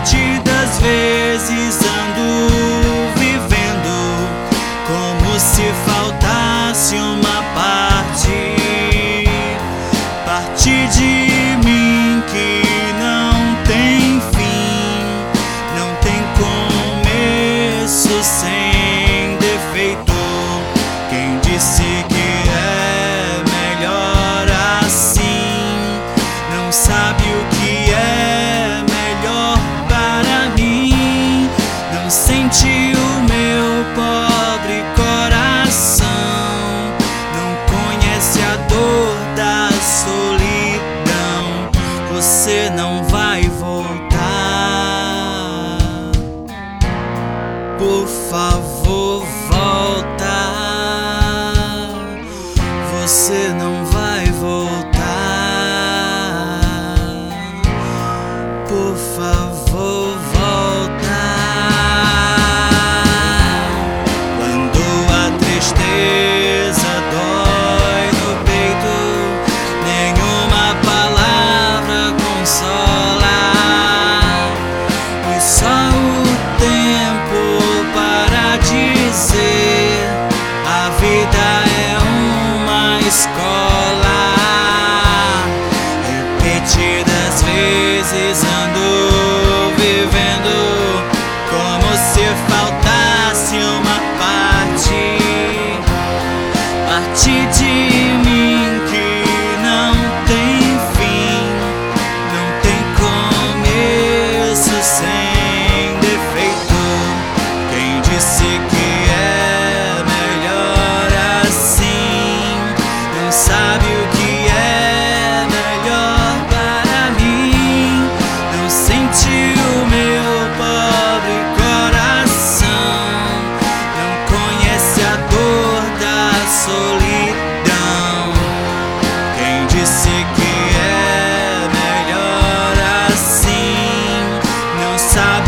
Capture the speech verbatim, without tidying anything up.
Repetidas vezes ando vivendo como se faltasse uma parte, parte de mim que não tem fim, não tem começo sem defeito. Quem disse que é melhor assim, não sabe o que é melhor para mim, não sente o meu pobre coração, não conhece a dor da solidão. Você não vai voltar, por favor volta. Você não vai voltar, por favor volta. Quando a tristeza dói no peito, nenhuma palavra consola, e só o tempo para dizer: a vida é uma escola. Repetidas vezes ando vivendo como se faltasse uma parte, parte de mim que não tem fim, não tem começo sem defeito. Quem disse que é melhor assim, não sabe o que é melhor para mim, não sente o meu pobre coração, não conhece a dor da solidão. Quem disse que é melhor assim, não sabe